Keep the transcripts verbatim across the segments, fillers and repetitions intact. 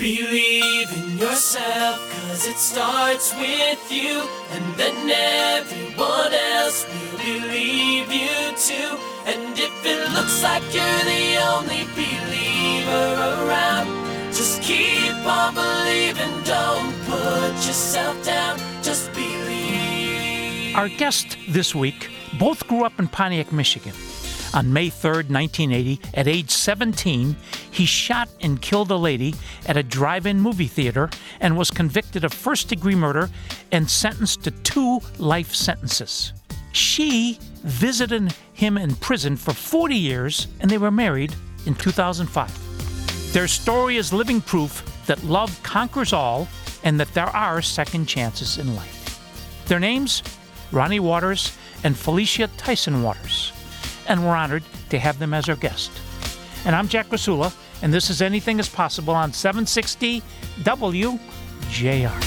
Believe in yourself, cause it starts with you, and then everyone else will believe you too. And if it looks like you're the only believer around, just keep on believing, don't put yourself down, just believe. Our guest this week both grew up in Pontiac, Michigan. On May third, nineteen eighty, at age seventeen, he shot and killed a lady at a drive-in movie theater and was convicted of first-degree murder and sentenced to two life sentences. She visited him in prison for forty years, and they were married in two thousand five. Their story is living proof that love conquers all and that there are second chances in life. Their names, Ronnie Waters and Felicia Tyson Waters. And we're honored to have them as our guest. And I'm Jack Rasula, and this is Anything is Possible on seven sixty W J R.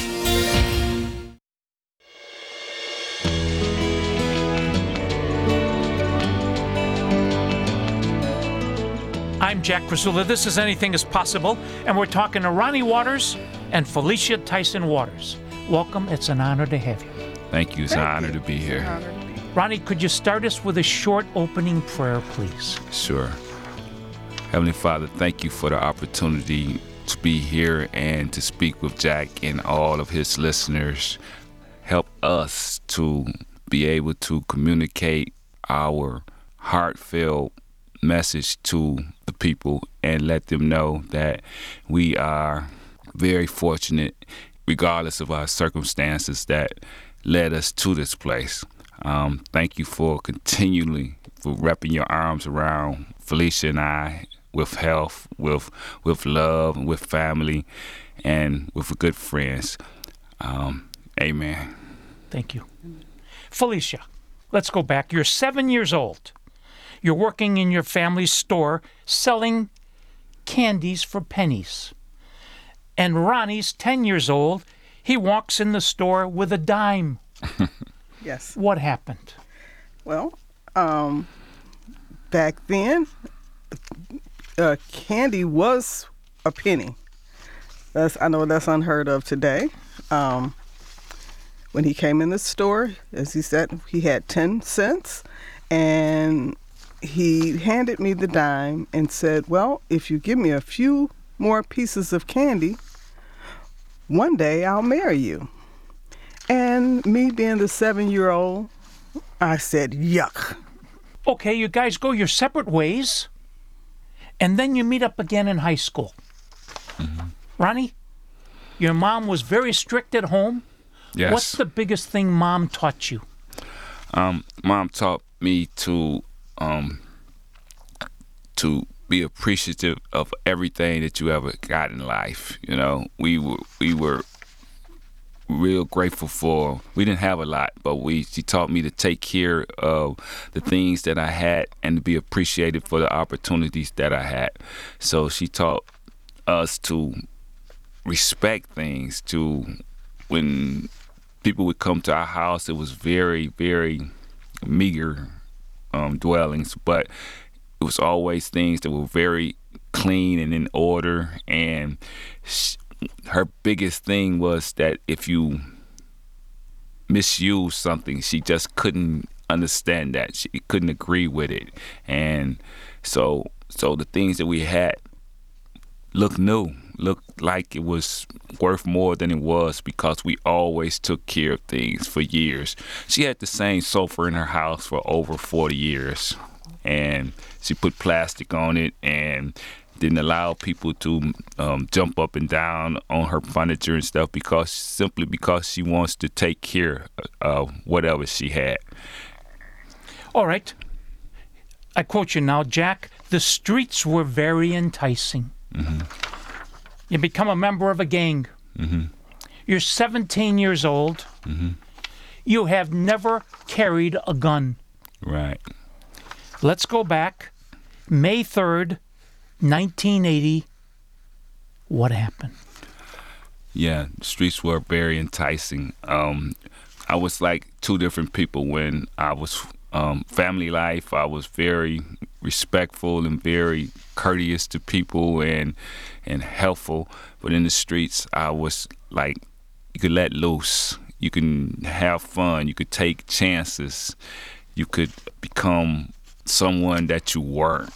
I'm Jack Rasula. This is Anything is Possible, and we're talking to Ronnie Waters and Felicia Tyson Waters. Welcome. It's an honor to have you. Thank you. It's Thank an honor you. to be here. Ronnie, could you start us with a short opening prayer, please? Sure. Heavenly Father, thank you for the opportunity to be here and to speak with Jack and all of his listeners. Help us to be able to communicate our heartfelt message to the people and let them know that we are very fortunate, regardless of our circumstances that led us to this place. Um, thank you for continually for wrapping your arms around Felicia and I with health, with with love, and with family, and with good friends. Um, amen. Thank you. Felicia, let's go back. You're seven years old. You're working in your family's store selling candies for pennies. And Ronnie's ten years old. He walks in the store with a dime. Yes. What happened? Well, um, back then, uh, candy was a penny. That's I know that's unheard of today. Um, when he came in the store, as he said, he had ten cents, and he handed me the dime and said, well, if you give me a few more pieces of candy, one day I'll marry you. And me being the seven-year-old, I said, yuck. Okay, you guys go your separate ways, and then you meet up again in high school. Mm-hmm. Ronnie, your mom was very strict at home. Yes. What's the biggest thing Mom taught you? Um, Mom taught me to um, to be appreciative of everything that you ever got in life. You know, we were we were real grateful for. We didn't have a lot, but we she taught me to take care of the things that I had and to be appreciated for the opportunities that I had. So she taught us to respect things. To when people would come to our house, it was very, very meager um, dwellings, but it was always things that were very clean and in order. And she, her biggest thing was that if you misuse something, she just couldn't understand that. She couldn't agree with it. And so so the things that we had looked new, looked like it was worth more than it was because we always took care of things for years. She had the same sofa in her house for over forty years. And she put plastic on it and didn't allow people to um, jump up and down on her furniture and stuff because simply because she wants to take care of whatever she had. All right. I quote you now, Jack. The streets were very enticing. Mm-hmm. You become a member of a gang. Mm-hmm. You're seventeen years old. Mm-hmm. You have never carried a gun. Right. Let's go back. May third, nineteen eighty. What happened? Yeah, the streets were very enticing. Um, I was like two different people when I was Um, family life, I was very respectful and very courteous to people and and helpful. But in the streets, I was like, you could let loose. You can have fun. You could take chances. You could become someone that you weren't.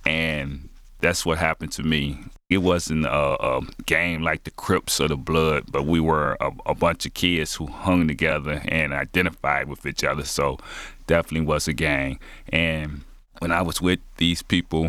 And that's what happened to me. It wasn't a, a game like the Crips or the Blood, but we were a, a bunch of kids who hung together and identified with each other. So definitely was a gang. And when I was with these people,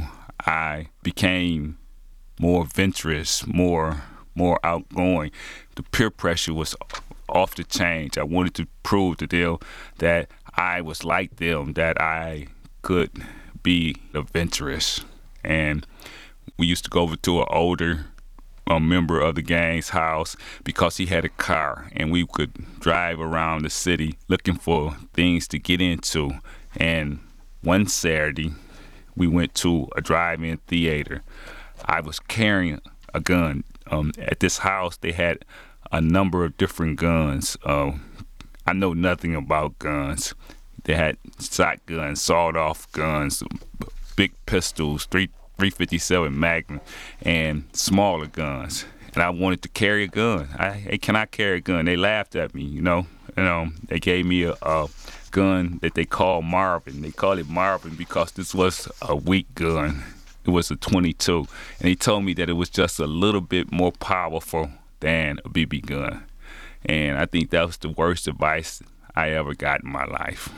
I became more adventurous, more more outgoing. The peer pressure was off the chain. I wanted to prove to them that I was like them, that I could be adventurous. And we used to go over to an older a member of the gang's house because he had a car, and we could drive around the city looking for things to get into. And one Saturday, we went to a drive-in theater. I was carrying a gun. Um, at this house, they had a number of different guns. Uh, I know nothing about guns. They had shotguns, sawed-off guns, big pistols, three three fifty-seven Magnum, and smaller guns. And I wanted to carry a gun. I, hey, can I carry a gun? They laughed at me, you know. You know, they gave me a, a gun that they call Marvin. They call it Marvin because this was a weak gun. It was a twenty-two. And they told me that it was just a little bit more powerful than a B B gun. And I think that was the worst advice I ever got in my life.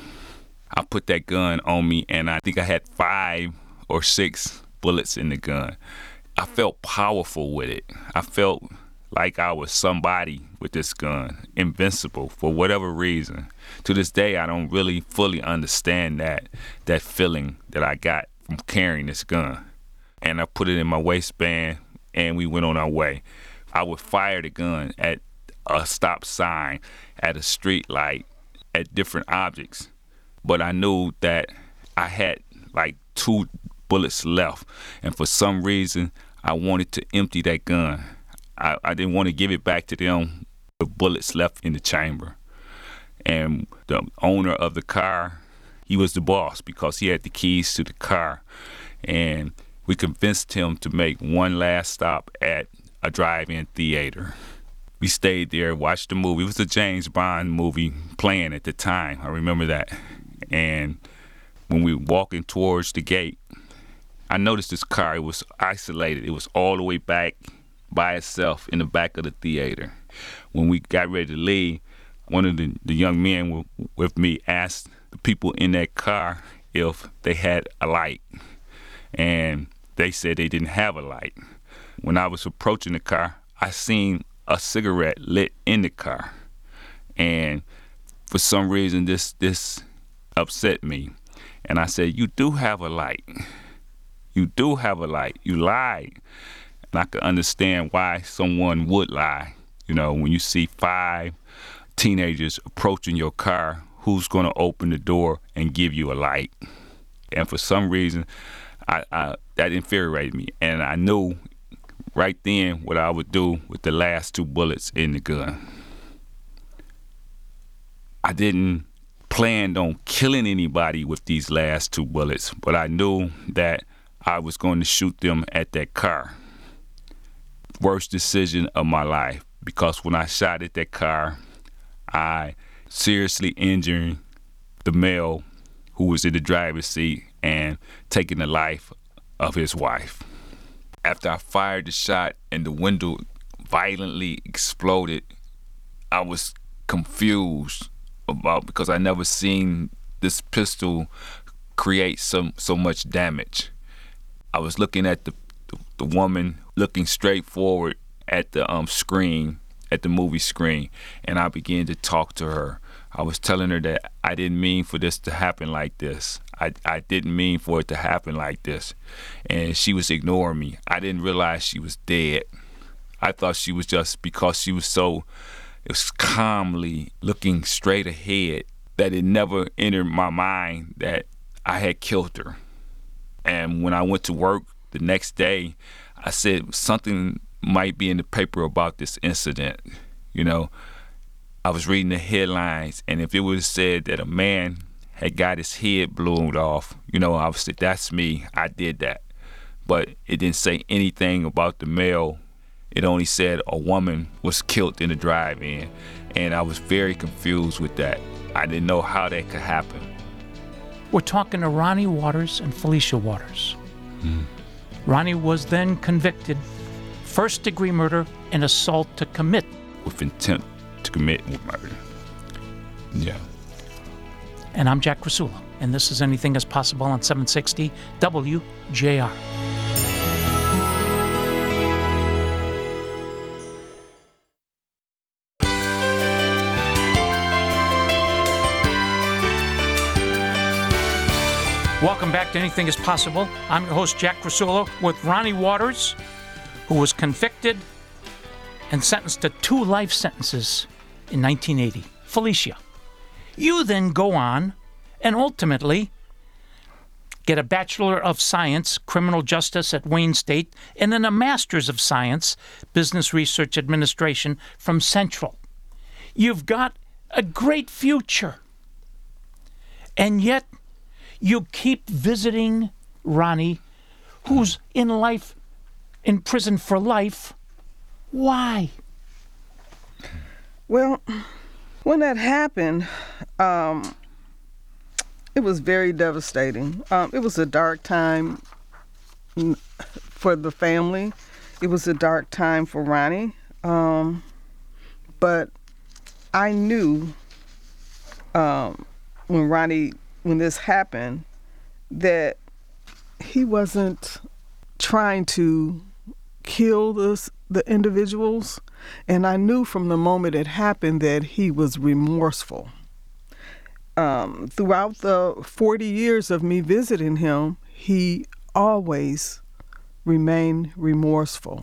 I put that gun on me, and I think I had five or six bullets in the gun. I felt powerful with it. I felt like I was somebody with this gun, invincible for whatever reason. To this day, I don't really fully understand that that feeling that I got from carrying this gun. And I put it in my waistband, and we went on our way. I would fire the gun at a stop sign, at a street light, at different objects. But I knew that I had like two bullets left, and for some reason I wanted to empty that gun. I, I didn't want to give it back to them with bullets left in the chamber. And the owner of the car, he was the boss because he had the keys to the car, and we convinced him to make one last stop at a drive-in theater. We stayed there, watched the movie. It was a James Bond movie playing at the time. I remember that. And when we were walking towards the gate, I noticed this car. It was isolated. It was all the way back by itself in the back of the theater. When we got ready to leave, one of the, the young men w- with me asked the people in that car if they had a light. And they said they didn't have a light. When I was approaching the car, I seen a cigarette lit in the car. And for some reason, this this upset me. And I said, you do have a light. You do have a light. You lied. And I could understand why someone would lie. You know, when you see five teenagers approaching your car, who's going to open the door and give you a light? And for some reason, I, I that infuriated me. And I knew right then what I would do with the last two bullets in the gun. I didn't plan on killing anybody with these last two bullets, but I knew that I was going to shoot them at that car. Worst decision of my life, because when I shot at that car, I seriously injured the male who was in the driver's seat and taking the life of his wife. After I fired the shot and the window violently exploded, I was confused about because I never seen this pistol create so so much damage. I was looking at the the, the woman looking straight forward at the um screen, at the movie screen, and I began to talk to her. I was telling her that I didn't mean for this to happen like this. I, I didn't mean for it to happen like this. And she was ignoring me. I didn't realize she was dead. I thought she was just, because she was so it was calmly looking straight ahead, that it never entered my mind that I had killed her. And when I went to work the next day, I said something might be in the paper about this incident. You know, I was reading the headlines, and if it would have said that a man had got his head blown off. You know, obviously that's me. I did that. But it didn't say anything about the male. It only said a woman was killed in the drive-in. And I was very confused with that. I didn't know how that could happen. We're talking to Ronnie Waters and Felicia Waters. Mm. Ronnie was then convicted first-degree murder and assault to commit. With intent to commit murder. Yeah. And I'm Jack Krasula, and this is Anything Is Possible on seven sixty W J R. Welcome back to Anything Is Possible. I'm your host, Jack Krasula, with Ronnie Waters, who was convicted and sentenced to two life sentences in nineteen eighty. Felicia, you then go on and ultimately get a Bachelor of Science, Criminal Justice at Wayne State, and then a Master's of Science, Business Research Administration from Central. You've got a great future. And yet, you keep visiting Ronnie, who's in life, in prison for life. Why? Well, when that happened, um, it was very devastating. Um, it was a dark time for the family. It was a dark time for Ronnie. Um, but I knew um, when Ronnie, when this happened, that he wasn't trying to kill this, the individuals. And I knew from the moment it happened that he was remorseful. Um, throughout the forty years of me visiting him, he always remained remorseful.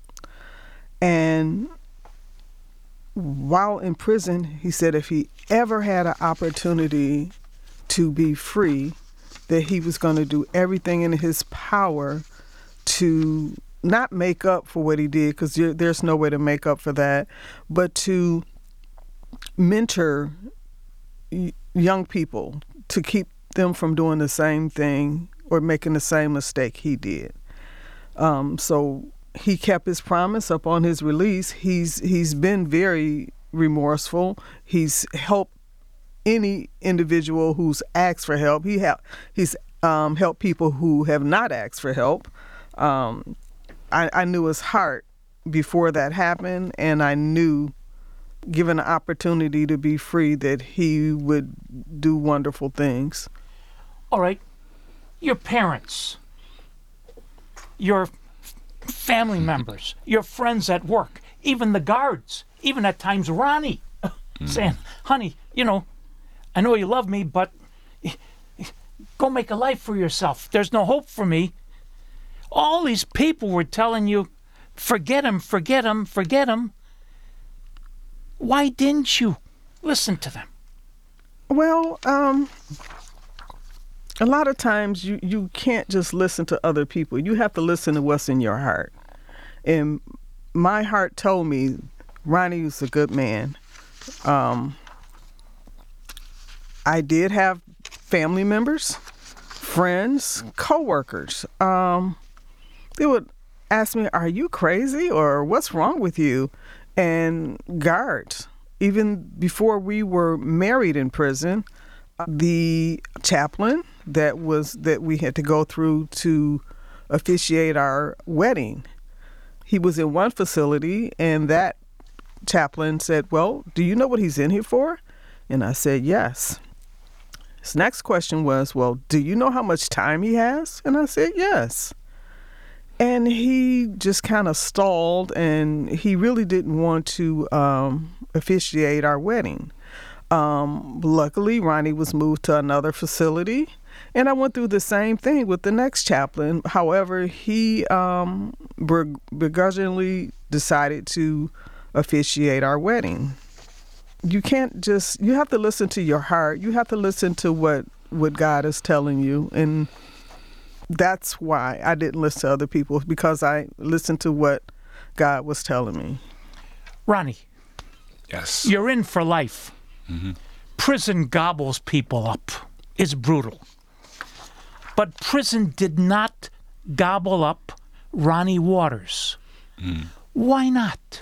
And while in prison, he said if he ever had an opportunity to be free, that he was going to do everything in his power to not make up for what he did, because there's no way to make up for that, but to mentor y- young people to keep them from doing the same thing or making the same mistake he did. Um, so he kept his promise upon his release. He's he's been very remorseful. He's helped any individual who's asked for help. He ha- he's um, helped people who have not asked for help. Um, I, I knew his heart before that happened, and I knew, given an opportunity to be free, that he would do wonderful things. All right, your parents, your family members, your friends at work, even the guards, even at times Ronnie, mm. saying, honey, you know, I know you love me, but go make a life for yourself. There's no hope for me. All these people were telling you, forget him, forget him, forget him. Why didn't you listen to them? Well, um, a lot of times you, you can't just listen to other people. You have to listen to what's in your heart. And my heart told me Ronnie was a good man. Um, I did have family members, friends, coworkers. Um, they would ask me, are you crazy, or what's wrong with you? And guards, even before we were married in prison, the chaplain that was that we had to go through to officiate our wedding, he was in one facility, and that chaplain said, well, do you know what he's in here for? And I said, yes. His next question was, well, do you know how much time he has? And I said, yes. And he just kind of stalled, and he really didn't want to um, officiate our wedding. Um, luckily, Ronnie was moved to another facility, and I went through the same thing with the next chaplain. However, he um, begrudgingly decided to officiate our wedding. You can't just, you have to listen to your heart. You have to listen to what, what God is telling you. And that's why I didn't listen to other people, because I listened to what God was telling me. Ronnie. Yes. You're in for life. Mm-hmm. Prison gobbles people up. is brutal. But prison did not gobble up Ronnie Waters. Mm. Why not?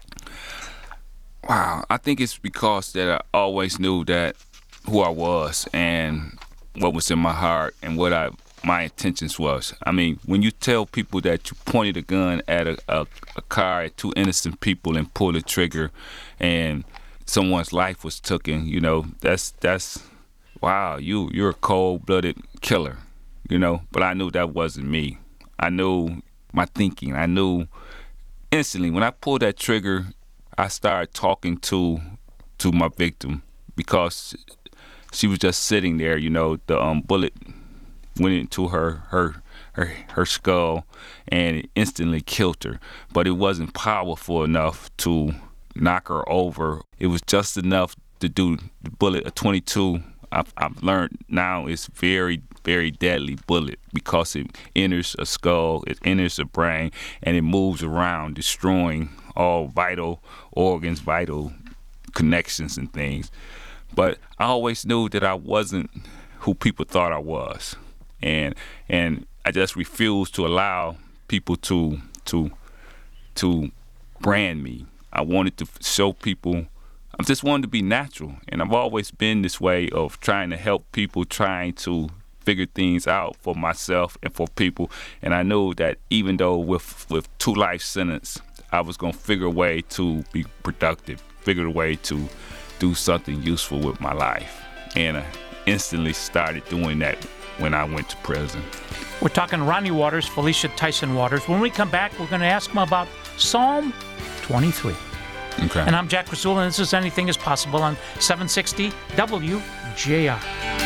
Wow, I think it's because that I always knew that who I was and what was in my heart and what I my intentions was. I mean, when you tell people that you pointed a gun at a, a, a car at two innocent people and pulled the trigger and someone's life was taken, you know, that's that's wow, you you're a cold-blooded killer, you know. But I knew that wasn't me. I knew my thinking. I knew instantly when I pulled that trigger, I started talking to to my victim because she was just sitting there, you know. The um, bullet went into her her her her skull and it instantly killed her. But it wasn't powerful enough to knock her over. It was just enough to do the bullet. A twenty-two, I've, I've learned now, is very, very deadly bullet because it enters a skull, it enters a brain, and it moves around, destroying all vital organs, vital connections and things. But I always knew that I wasn't who people thought I was. And and I just refused to allow people to to to brand me. I wanted to show people, I just wanted to be natural. And I've always been this way of trying to help people, trying to figure things out for myself and for people. And I knew that even though with with two life sentence, I was going to figure a way to be productive, figure a way to do something useful with my life. And I instantly started doing that when I went to prison. We're talking Ronnie Waters, Felicia Tyson Waters. When we come back, we're going to ask them about Psalm twenty-three. Okay. And I'm Jack Rasula, and this is Anything is Possible on seven sixty W J R.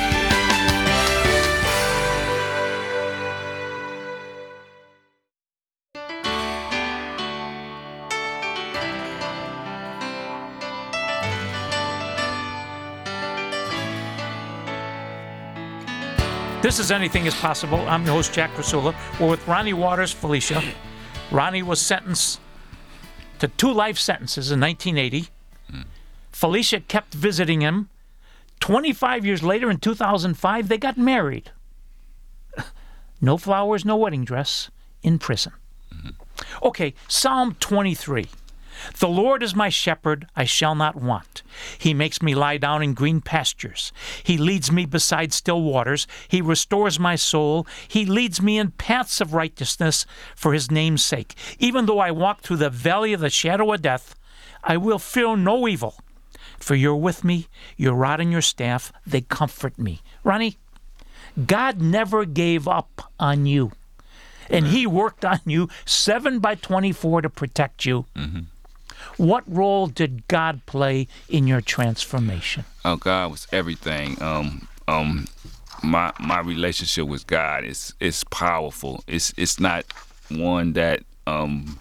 This is Anything is Possible. I'm your host, Jack Rasula. We're with Ronnie Waters, Felicia. Ronnie was sentenced to two life sentences in nineteen eighty. Mm. Felicia kept visiting him. twenty-five years later, in two thousand five, they got married. No flowers, no wedding dress, in prison. Mm-hmm. Okay, Psalm twenty-three. The Lord is my shepherd, I shall not want. He makes me lie down in green pastures. He leads me beside still waters. He restores my soul. He leads me in paths of righteousness for his name's sake. Even though I walk through the valley of the shadow of death, I will fear no evil. For you're with me, your rod and your staff, they comfort me. Ronnie, God never gave up on you. And he worked on you seven by twenty-four to protect you. Mm-hmm. What role did God play in your transformation? Oh, God was everything. Um, um, my my relationship with God is is powerful. It's it's not one that um,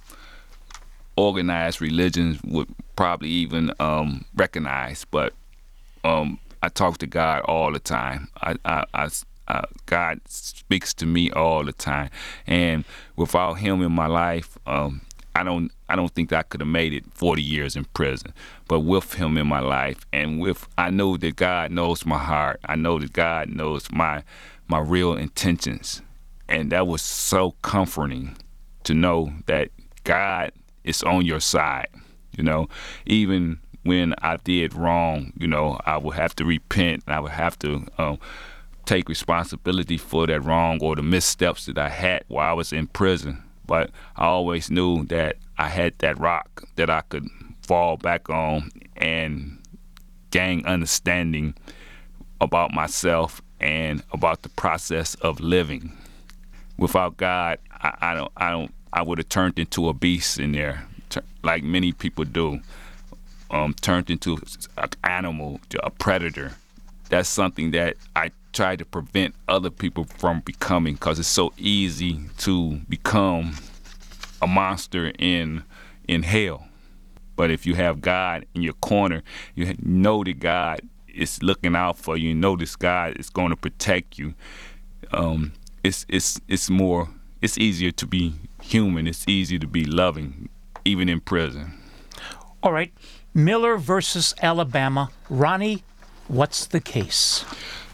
organized religions would probably even um, recognize, but um, I talk to God all the time. I, I, I uh, God speaks to me all the time, and without Him in my life, um, I don't I don't think I could have made it forty years in prison. But with him in my life, and with I know that God knows my heart. I know that God knows my my real intentions. And that was so comforting to know that God is on your side. You know, even when I did wrong, you know, I would have to repent. I would have to um, take responsibility for that wrong or the missteps that I had while I was in prison. But I always knew that I had that rock that I could fall back on and gain understanding about myself and about the process of living. Without God, I, I don't, I don't, I would have turned into a beast in there, like many people do. Um, turned into an animal, a predator. That's something that I try to prevent other people from becoming, because it's so easy to become a monster in in hell. But if you have God in your corner, you know that God is looking out for you. You know this God is going to protect you. Um, it's it's it's more. It's easier to be human. It's easier to be loving, even in prison. All right, Miller versus Alabama. Ronnie, what's the case?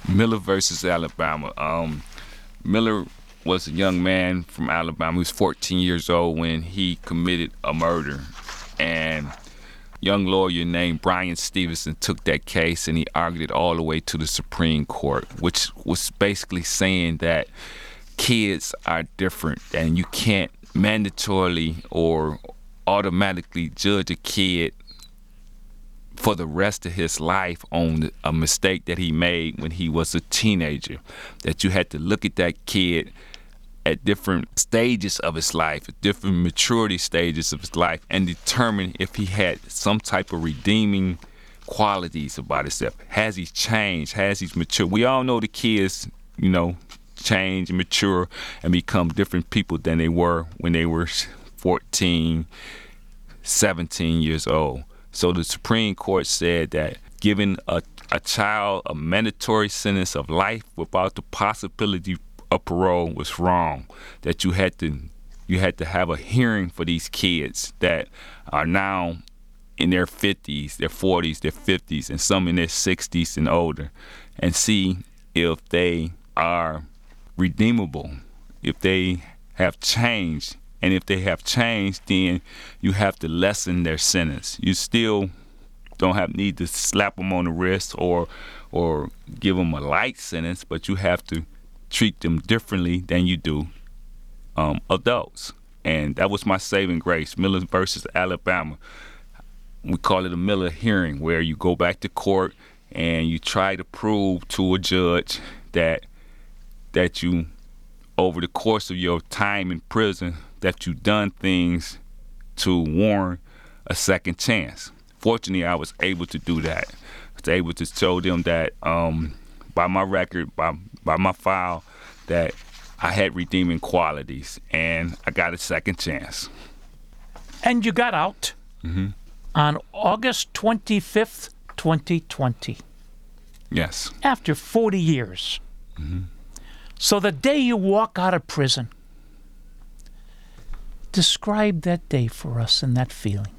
Miller versus Alabama. Um, Miller was a young man from Alabama. He was fourteen years old when he committed a murder. And a young lawyer named Bryan Stevenson took that case and he argued it all the way to the Supreme Court, which was basically saying that kids are different and you can't mandatorily or automatically judge a kid for the rest of his life on a mistake that he made when he was a teenager. That you had to look at that kid at different stages of his life, at different maturity stages of his life, and determine if he had some type of redeeming qualities about himself. Has he changed? Has he matured? We all know the kids, you know, change and mature and become different people than they were when they were fourteen, seventeen years old. So the Supreme Court said that giving a, a child a mandatory sentence of life without the possibility of parole was wrong. That you had to you had to have a hearing for these kids that are now in their fifties, their forties, their fifties, and some in their sixties and older, and see if they are redeemable, if they have changed. And if they have changed, then you have to lessen their sentence. You still don't have need to slap them on the wrist or or give them a light sentence, but you have to treat them differently than you do um, adults. And that was my saving grace, Miller versus Alabama. We call it a Miller hearing, where you go back to court and you try to prove to a judge that that you, over the course of your time in prison, that you've done things to warrant a second chance. Fortunately, I was able to do that. I was able to show them that um, by my record, by by my file, that I had redeeming qualities, and I got a second chance. And you got out mm-hmm. on August twenty-fifth, twenty twenty. Yes. After forty years. Mm-hmm. So the day you walk out of prison, describe that day for us and that feeling.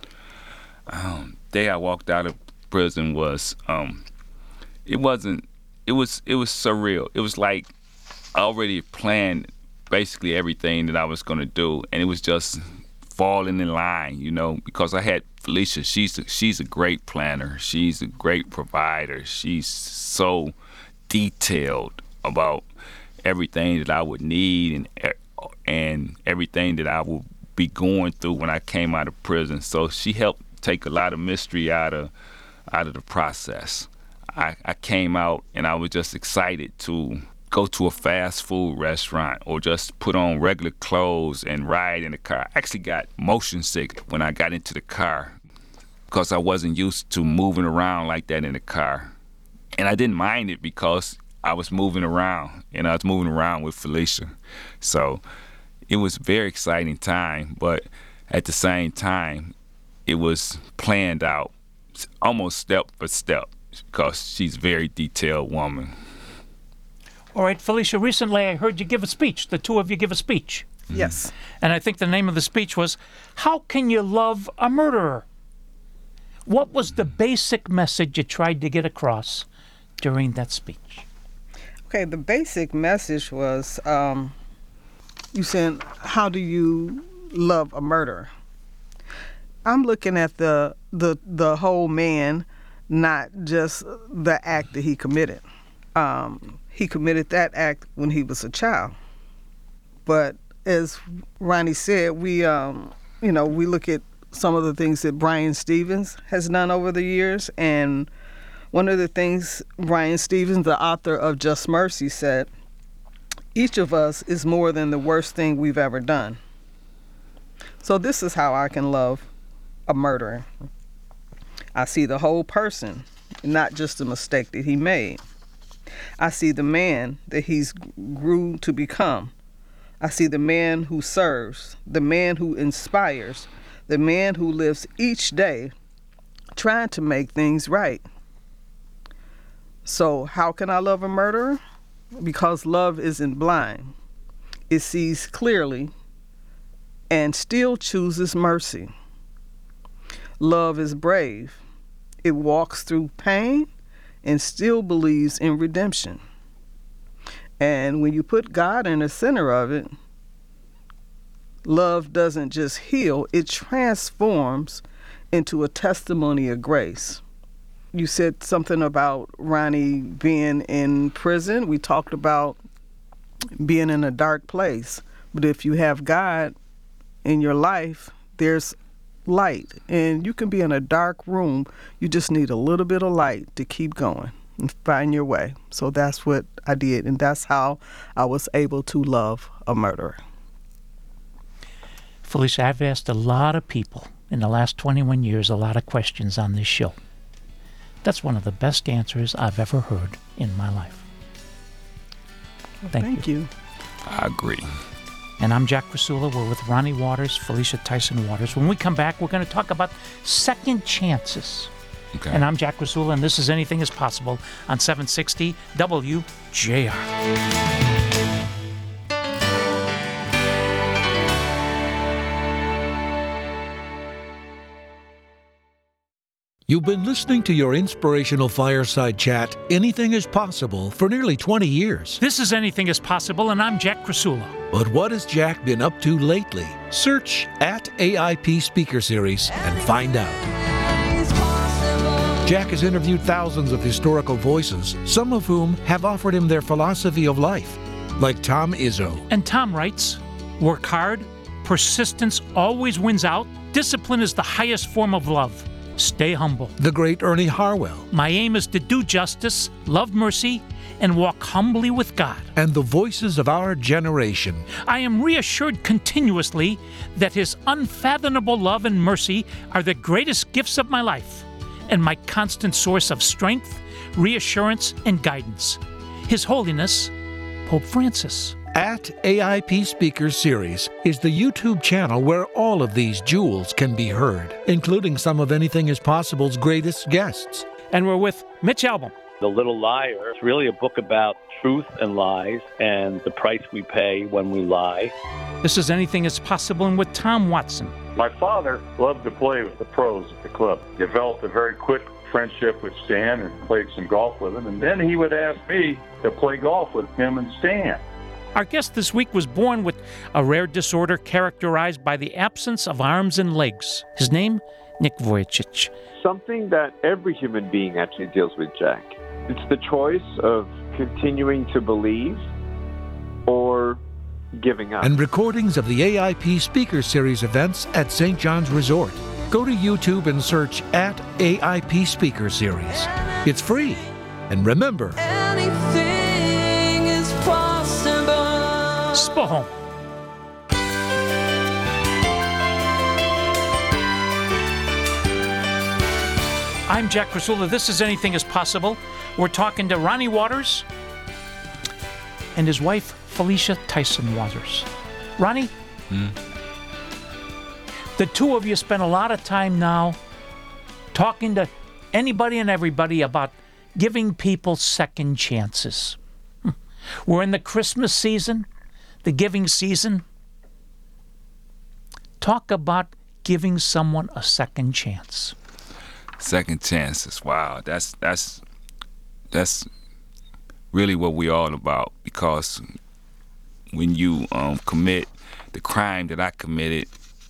Um, day I walked out of prison was, um, it wasn't, it was, it was surreal. It was like I already planned basically everything that I was going to do, and it was just falling in line, you know, because I had Felicia. She's a, she's a great planner. She's a great provider. She's so detailed about everything that I would need and and everything that I would be going through when I came out of prison. So she helped take a lot of mystery out of out of the process. I, I came out and I was just excited to go to a fast food restaurant or just put on regular clothes and ride in the car. I actually got motion sick when I got into the car because I wasn't used to moving around like that in the car. And I didn't mind it because I was moving around, and I was moving around with Felicia. So it was a very exciting time, but at the same time, it was planned out almost step for step because she's a very detailed woman. All right, Felicia, recently I heard you give a speech. The two of you give a speech. Yes. And I think the name of the speech was, How Can You Love a Murderer? What was the basic message you tried to get across during that speech? Okay, the basic message was, um, you said, how do you love a murderer? I'm looking at the the the whole man, not just the act that he committed. Um, he committed that act when he was a child. But as Ronnie said, we um, you know, we look at some of the things that Bryan Stevenson has done over the years, and one of the things Bryan Stevenson, the author of Just Mercy, said, each of us is more than the worst thing we've ever done. So this is how I can love a murderer. I see the whole person, not just the mistake that he made. I see the man that he's grew to become. I see the man who serves, the man who inspires, the man who lives each day trying to make things right. So how can I love a murderer? Because love isn't blind. It sees clearly and still chooses mercy. Love is brave. It walks through pain and still believes in redemption. And when you put God in the center of it, love doesn't just heal, it transforms into a testimony of grace. You said something about Ronnie being in prison. We talked about being in a dark place. But if you have God in your life, there's light. And you can be in a dark room. You just need a little bit of light to keep going and find your way. So that's what I did. And that's how I was able to love a murderer. Felicia, I've asked a lot of people in the last twenty-one years a lot of questions on this show. That's one of the best answers I've ever heard in my life. Well, thank, thank you. you. I agree. And I'm Jack Krasula. We're with Ronnie Waters, Felicia Tyson Waters. When we come back, we're going to talk about second chances. Okay. And I'm Jack Krasula, and this is Anything is Possible on seven sixty W J R. You've been listening to your inspirational fireside chat, Anything is Possible, for nearly twenty years. This is Anything is Possible, and I'm Jack Krasula. But what has Jack been up to lately? Search at A I P Speaker Series and find out. Jack has interviewed thousands of historical voices, some of whom have offered him their philosophy of life, like Tom Izzo. And Tom writes, work hard, persistence always wins out, discipline is the highest form of love. Stay humble. The great Ernie Harwell. My aim is to do justice, love mercy, and walk humbly with God. And the voices of our generation. I am reassured continuously that His unfathomable love and mercy are the greatest gifts of my life and my constant source of strength, reassurance, and guidance. His Holiness, Pope Francis. At A I P Speaker Series is the YouTube channel where all of these jewels can be heard, including some of Anything is Possible's greatest guests. And we're with Mitch Albom. The Little Liar is really a book about truth and lies and the price we pay when we lie. This is Anything is Possible, and with Tom Watson. My father loved to play with the pros at the club. Developed a very quick friendship with Stan and played some golf with him. And then he would ask me to play golf with him and Stan. Our guest this week was born with a rare disorder characterized by the absence of arms and legs. His name, Nick Vujicic. Something that every human being actually deals with, Jack. It's the choice of continuing to believe or giving up. And recordings of the A I P Speaker Series events at Saint John's Resort. Go to YouTube and search at A I P Speaker Series. It's free. And remember, anything is possible. Spohom. I'm Jack Krasula. This is Anything is Possible. We're talking to Ronnie Waters and his wife, Felicia Tyson Waters. Ronnie, mm. the two of you spend a lot of time now talking to anybody and everybody about giving people second chances. We're in the Christmas season, the giving season. Talk about giving someone a second chance. Second chances. Wow, that's that's that's really what we're all about. Because when you um, commit the crime that I committed,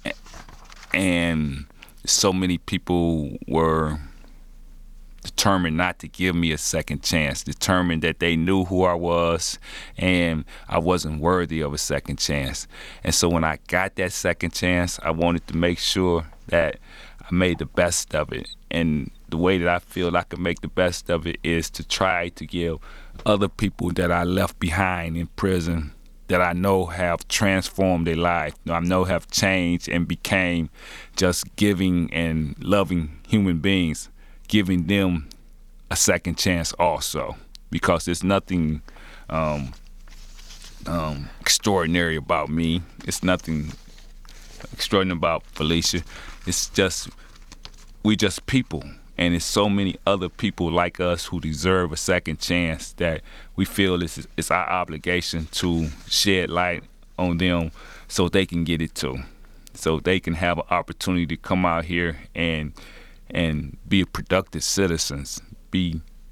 and so many people were determined not to give me a second chance, determined that they knew who I was and I wasn't worthy of a second chance. And so when I got that second chance, I wanted to make sure that I made the best of it. And the way that I feel I can make the best of it is to try to give other people that I left behind in prison, that I know have transformed their life, I know have changed and became just giving and loving human beings, giving them a second chance also, because there's nothing um, um, extraordinary about me. It's nothing extraordinary about Felicia. It's just, we just people, and there's so many other people like us who deserve a second chance that we feel it's, it's our obligation to shed light on them so they can get it too, so they can have an opportunity to come out here and and be productive citizens, be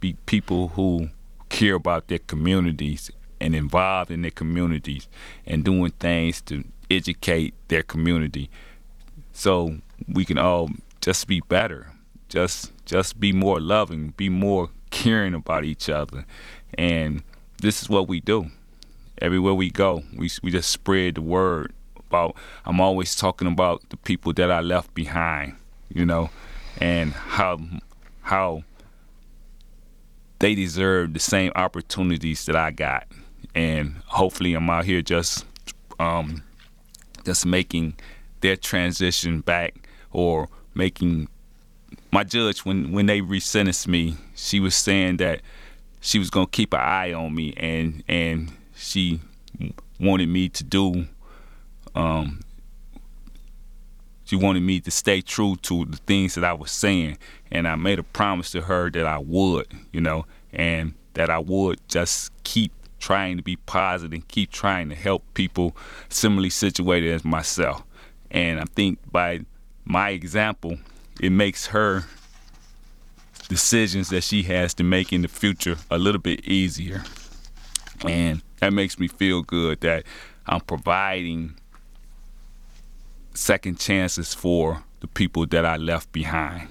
be people who care about their communities and involved in their communities and doing things to educate their community, so we can all just be better, just just be more loving, be more caring about each other. And this is what we do. Everywhere we go, we we just spread the word about. I'm always talking about the people that I left behind, you know, and how how they deserve the same opportunities that I got. And hopefully I'm out here just um, just making their transition back, or making my judge, when, when they resentenced me, she was saying that she was going to keep an eye on me, and and she wanted me to do, um, she wanted me to stay true to the things that I was saying. And I made a promise to her that I would, you know, and that I would just keep trying to be positive, keep trying to help people similarly situated as myself. And I think by my example, it makes her decisions that she has to make in the future a little bit easier. And that makes me feel good that I'm providing second chances for the people that I left behind.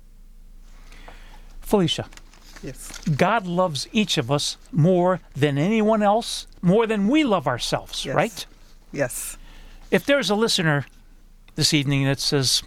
Felicia. Yes. God loves each of us more than anyone else, more than we love ourselves, Yes. right? Yes. If there's a listener this evening that says,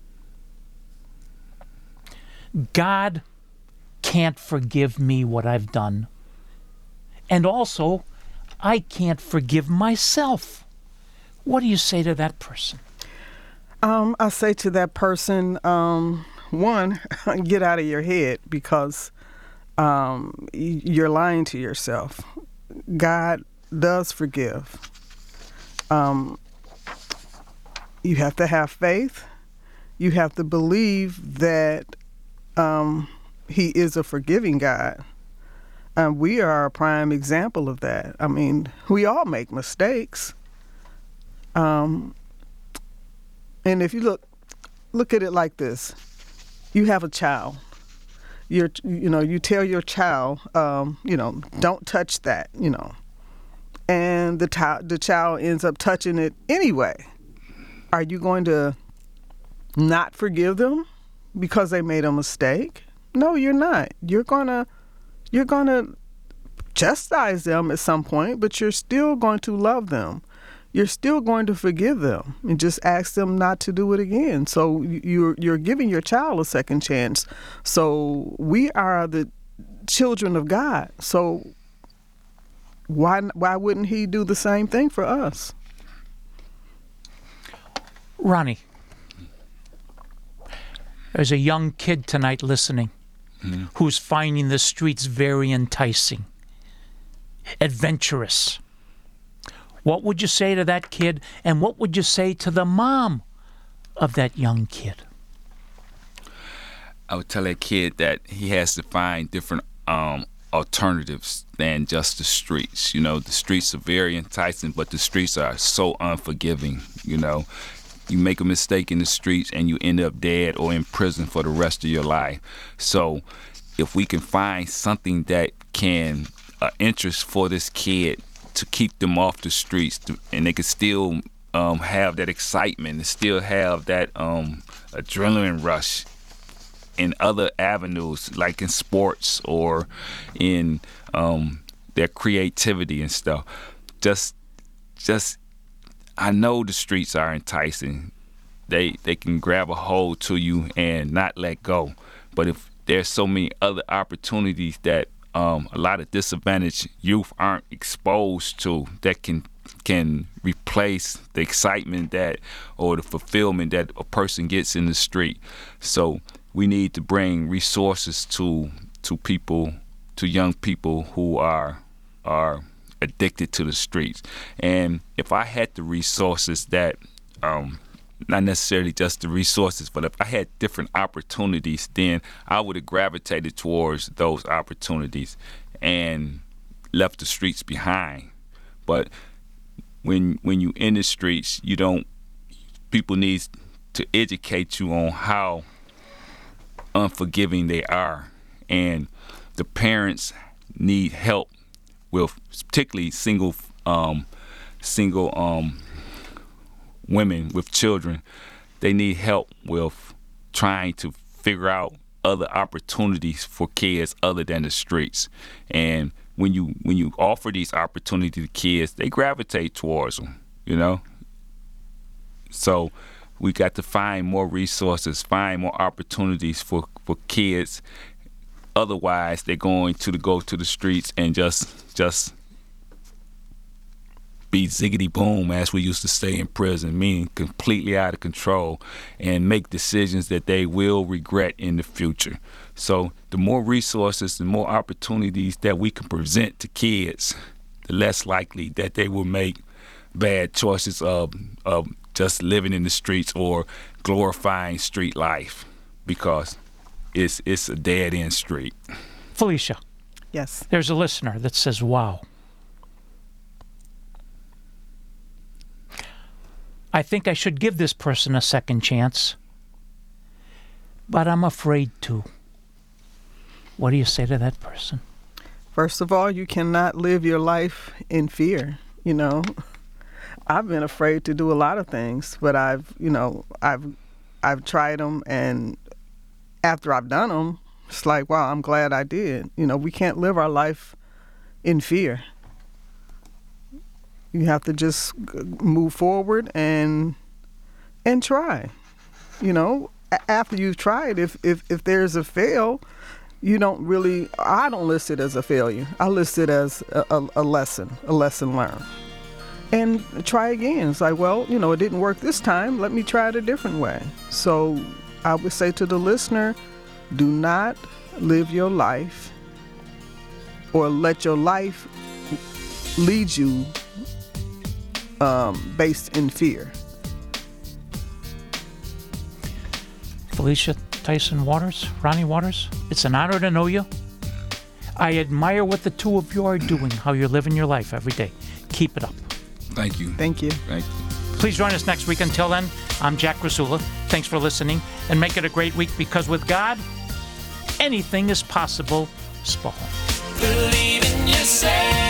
God can't forgive me what I've done, and also I can't forgive myself, what do you say to that person? Um, I say to that person, um, one, get out of your head, because um, you're lying to yourself. God does forgive. Um, you have to have faith. You have to believe that um, He is a forgiving God. And we are a prime example of that. I mean, we all make mistakes. Um, and if you look, look at it like this: you have a child. You're, you know, you tell your child, um, you know, don't touch that, you know, and the child, the child ends up touching it anyway. Are you going to not forgive them because they made a mistake? No, you're not. You're gonna, you're gonna chastise them at some point, but you're still going to love them. You're still going to forgive them and just ask them not to do it again. So you're you're giving your child a second chance. So we are the children of God. So why why wouldn't He do the same thing for us? Ronnie, there's a young kid tonight listening mm-hmm. who's finding the streets very enticing, adventurous. What would you say to that kid, and what would you say to the mom of that young kid? I would tell that kid that he has to find different um, alternatives than just the streets. You know, the streets are very enticing, but the streets are so unforgiving, you know. You make a mistake in the streets and you end up dead or in prison for the rest of your life. So if we can find something that can uh, interest for this kid to keep them off the streets, to, and they can still um, have that excitement and still have that um, adrenaline rush in other avenues, like in sports or in um, their creativity and stuff. Just, just, I know the streets are enticing. They they can grab a hold to you and not let go. But if there's so many other opportunities that um, a lot of disadvantaged youth aren't exposed to, that can can replace the excitement that or the fulfillment that a person gets in the street. So we need to bring resources to to people, to young people who are are addicted to the streets. And if I had the resources that, um, not necessarily just the resources, but if I had different opportunities, then I would have gravitated towards those opportunities and left the streets behind. But when when you in the streets, you don't, people need to educate you on how unforgiving they are. And the parents need help with, particularly single um, single um, women with children. They need help with trying to figure out other opportunities for kids other than the streets. And when you when you offer these opportunities to kids, they gravitate towards them, you know? So we got to find more resources, find more opportunities for, for kids. Otherwise, they're going to the, go to the streets and just just be ziggity boom, as we used to say in prison, meaning completely out of control, and make decisions that they will regret in the future. So the more resources, the more opportunities that we can present to kids, the less likely that they will make bad choices of, of just living in the streets or glorifying street life, because it's it's a dead-end street. Felicia. Yes. There's a listener that says, wow. I think I should give this person a second chance, but I'm afraid to. What do you say to that person? First of all, you cannot live your life in fear. You know, I've been afraid to do a lot of things, but I've, you know, I've, I've tried them, and after I've done them, it's like, wow, I'm glad I did. You know, we can't live our life in fear. You have to just move forward and and try. You know, after you've tried, if if if there's a fail, you don't really. I don't list it as a failure. I list it as a, a, a lesson, a lesson learned, and try again. It's like, well, you know, it didn't work this time. Let me try it a different way. So I would say to the listener, do not live your life or let your life lead you Um, based in fear. Felicia Tyson Waters, Ronnie Waters, it's an honor to know you. I admire what the two of you are doing, how you're living your life every day. Keep it up. Thank you. Thank you. Thank you. Please join us next week. Until then, I'm Jack Rasula. Thanks for listening, and make it a great week, because with God, anything is possible. Spahn. Believe in yourself.